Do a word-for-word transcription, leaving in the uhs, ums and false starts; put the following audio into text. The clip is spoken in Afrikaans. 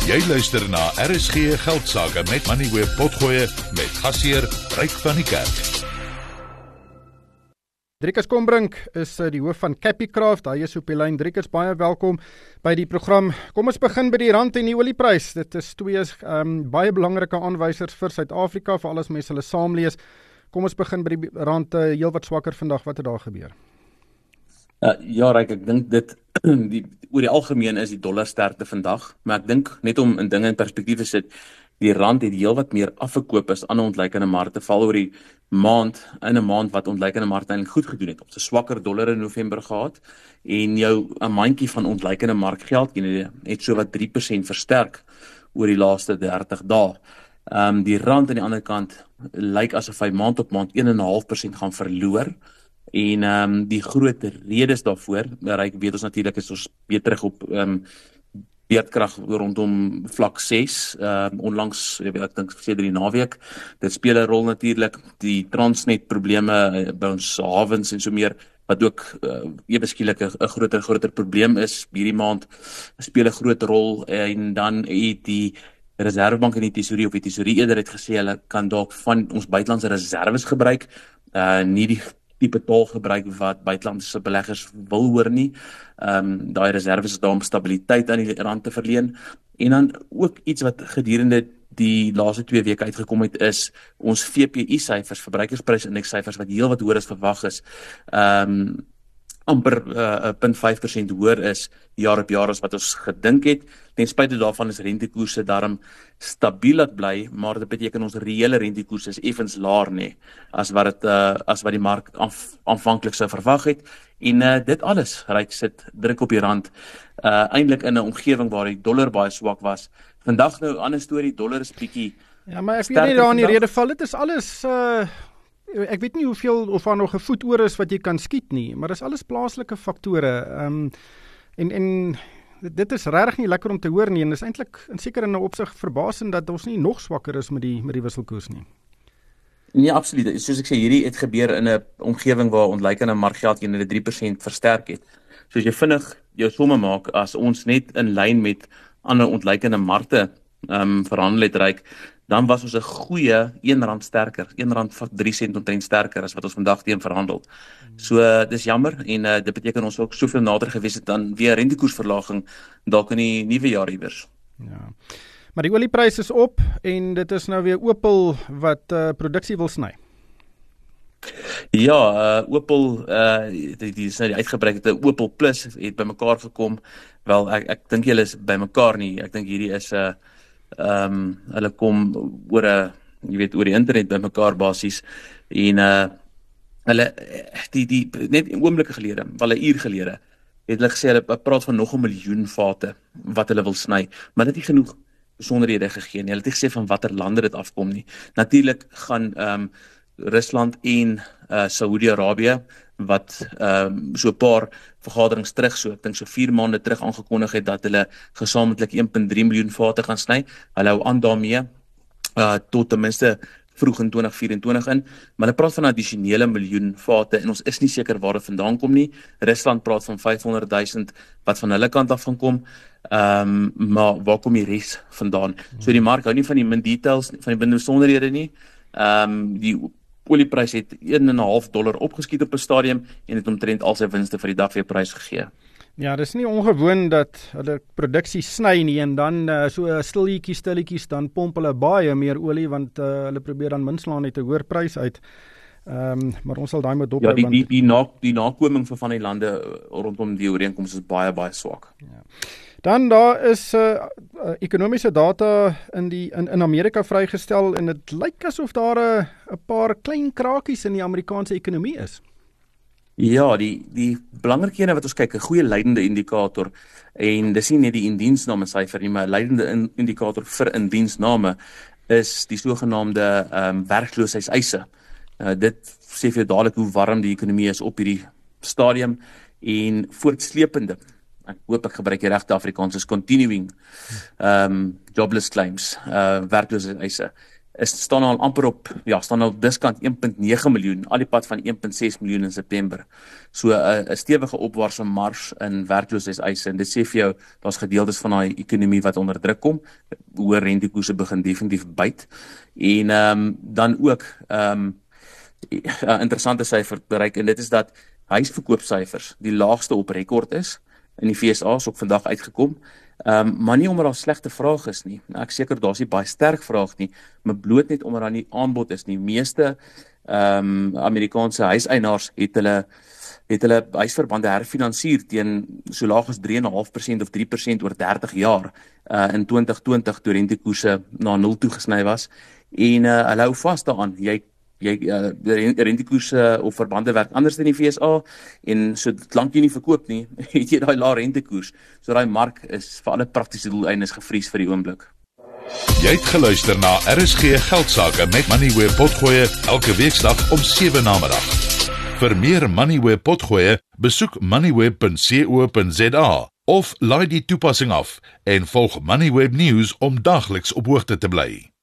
Jy luister na R S G Geldsaake met Moneyweb Potgoe met gasheer Ryk van die Kerk. Driekus Kombrink is die hoof van Capicraft. Hy is op die lyn. Driekus, baie welkom by die program. Kom ons begin by die rand en die olieprys. Dit is twee um, baie belangrike aanwysers vir Suid-Afrika, vir alles mense hulle saamlees. Kom ons begin by die rand, uh, heel wat swakker vandag. Wat het daar gebeur? Uh, ja, Ryk, ek dink dit die, oor die algemeen is die dollar sterkte vandag, maar ek dink net om in dinge in perspektief te sit, die rand het heel wat meer afgekoop as ander ontleikende markte, val oor die maand, in 'n maand wat ontleikende markte eintlik goed gedoen het. Ons 'n swakker dollar in November gehad en jou 'n mandjie van ontleikende markgeld het so wat drie persent versterk oor die laaste dertig dae. Um, die rand aan die ander kant lyk asof hy maand op maand een en 'n half persent gaan verloor. En um, die groot redes daarvoor, Ryk, weet ons natuurlik is ons weer terug op um, beerdkrag rondom vlak ses, um, onlangs, ek dink sedert die naweek, dit speel 'n rol natuurlik, die Transnet probleme by ons hawens en so meer, wat ook uh, ewe skielik 'n groter groter probleem is, hierdie maand speel 'n groot rol, en dan het die Reservebank en die Tesourie, of die Tesourie eerder het gesê, hulle kan dalk van ons buitelandse reserves gebruik, uh, nie die tipe taal gebruik wat buitelandse beleggers wil hoor nie. Um, daai reserves is daar om stabiliteit aan die rand te verleen. En dan ook iets wat gedurende die laaste twee weke uitgekom het, is ons V P I-syfers, verbruikersprysindeks-syfers, wat heel wat hoër as verwag is. Um, amper uh, zero komma vyf persent hoër is jaar op jaar as wat ons gedink het. Ten spyte daarvan is rentekoerse daarom stabiel laat bly, maar dit beteken ons reële rentekoerse is effens laer nie, as wat dit uh, as wat die mark aanv aanvanklik sou verwag het. En uh, dit alles Ryk sit druk op die rand, uh, eintlik in 'n omgewing waar die dollar baie swak was. Vandag nou 'n ander storie, dollar is bietjie. Ja, maar ek weet nie daar in die rede val, dit is alles uh... ek weet nie hoeveel of daar nog 'n voet oor is wat jy kan skiet nie, maar dis alles plaaslike faktore. Um, en en dit is regtig nie lekker om te hoor nie, en dis eintlik in seker in 'n opsig verbasend dat ons nie nog swakker is met die met die wisselkoers nie. Nee, absoluut. Soos ek sê, hierdie het gebeur in 'n omgewing waar ontleikende markgeld teen hulle drie persent versterk het. So as jy vinnig jou somme maak, as ons net in lyn met ander ontleikende markte um, verhandel het, Ryk, dan was ons 'n goeie een rand sterker, een rand drie sent omtrent sterker as wat ons vandag teen verhandel. So uh, dis jammer, en uh, dit beteken ons ook soveel nader gewees het dan weer rentekoersverlaging dalk in die nuwe jaar iewers. Ja. Maar die olieprys is op en dit is nou weer Opel wat uh, produksie wil sny. Ja, uh, Opel, uh, die, die is nou die uitgebreide Opel Plus het bymekaar gekom. Wel, ek ek dink julle is bymekaar nie. Ek dink hierdie is 'n uh, Ehm um, hulle kom oor 'n jy weet oor die internet by mekaar basies, en uh hulle die die net oomblikke gelede, wel 'n uur gelede het hulle gesê hulle praat van nog 'n miljoen vate wat hulle wil sny, maar dit het nie genoeg besonderhede gegee nie. Hulle het nie gesê van watter lande dit afkom nie. Natuurlik gaan ehm um, Rusland en uh Saudi-Arabië wat um, so 'n paar vergaderings terug, so ek dink so vier maande terug aangekondig het dat hulle gesamentlik een komma drie miljoen vate gaan sny. Hulle hou aan daarmee uh, tot ten minste vroeg in twintig vyf en twintig in, maar hulle praat van 'n addisionele miljoen vate en ons is nie seker waar dit vandaan kom nie. Rusland praat van vyfhonderd duisend wat van hulle kant af gaan kom. Ehm um, maar waar kom die res vandaan? So die mark hou nie van die min details, van die besonderhede nie. Ehm um, die olieprys het een en 'n half dollar opgeskiet op 'n stadium en het omtrent al sy winste vir die dag weer prys gegee. Ja, dis nie ongewoon dat hulle produksie sny nie, en dan uh, so stilletjie stilletjies dan pomp hulle baie meer olie, want uh, hulle probeer dan minslaan net 'n hoër prys uit. Ehm um, maar ons sal daai moet dophou. Ja, die die die, na, die nakoming van van die lande rondom die ooreenkoms is baie baie swak. Ja. Dan daar is uh, uh, ekonomiese data in die in, in Amerika vrygestel, en dit lyk asof daar 'n uh, paar klein krakies in die Amerikaanse ekonomie is. Ja, die die belangrike ene wat ons kyk, 'n goeie leidende indikator, en dis nie net die indiensname syfer nie, maar 'n leidende in, indikator vir indiensname is die sogenaamde ehm um, werkloosheidseise. Uh, dit sê vir jou dadelik hoe warm die ekonomie is op hierdie stadium, en voortsleepende, ek hoop ek gebruik die regte Afrikaans, is continuing um, jobless claims, uh, werkloosheidseise, is staan al amper op, ja, staan al diskant een komma nege miljoen, al die pad van een komma ses miljoen in September. So 'n uh, stewige opwaartse mars in werkloosheidseise, en dit sê vir jou, daar's gedeeltes van daai ekonomie wat onder druk kom, hoë rentekoerse begin definitief byt, en um, dan ook, um, 'n interessante syfer bereik, en dit is dat huisverkoopsyfers die laagste op rekord is, in die V S A is ook vandag uitgekom, um, maar nie omdat daar slegte vraag is nie, ek seker daar's nie baie sterk vraag nie, maar bloot net omdat daar nie aanbod is nie. Meeste um, Amerikaanse huiseienaars het hulle het hulle huisverbande herfinansier teen so laag as drie komma vyf persent of drie persent oor dertig jaar uh, in twintig twintig, toe rentekoerse na nul toe gesny was, en uh, hulle hou vas daaraan. Jy jy uh, rentekoerse of verbande werk anders in die V S A, en so lank jy nie verkoop nie, het jy daai lae rentekoers. So daai mark is vir alle praktiese doeleindes gevries vir die oomblik. Jy het geluister na R S G Geldsaake met Moneyweb Potgoe elke weeksdag om sewe namiddag. Vir meer Moneyweb Potgoe, besoek moneyweb punt co punt za of laai die toepassing af en volg Moneyweb News om dagliks op hoogte te bly.